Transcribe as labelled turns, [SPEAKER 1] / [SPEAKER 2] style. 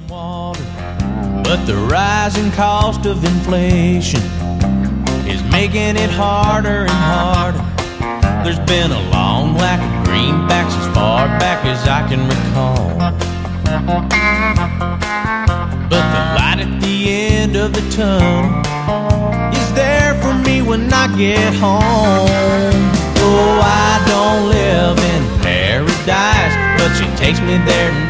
[SPEAKER 1] water, but the rising cost of inflation is making it harder and harder. There's been a long lack of greenbacks as far back as I can recall, but the light at the end of the tunnel is there for me when I get home. Oh, I don't live in paradise, but she takes me there